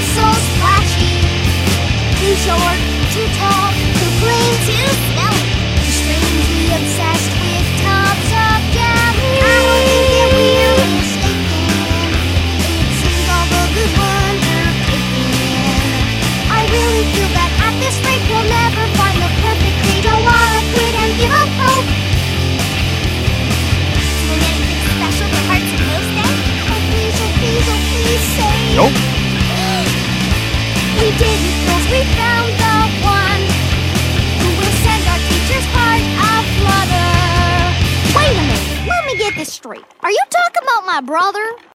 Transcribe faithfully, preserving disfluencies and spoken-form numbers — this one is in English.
so splashy. Too short, too tall, too clean, too smelly. You're strangely obsessed with tubs of jelly. I don't think that we're mistaken. It seems all the good ones are picking. I really feel that at this rate we'll never find the perfect date. Don't wanna quit and give up hope. Doing anything special for Hearts and Hopes Day? Oh please, oh please, oh please say. Nope. We did it 'cause we found the one who will send our teacher's heart aflutter. Wait a minute, let me get this straight. Are you talking about my brother?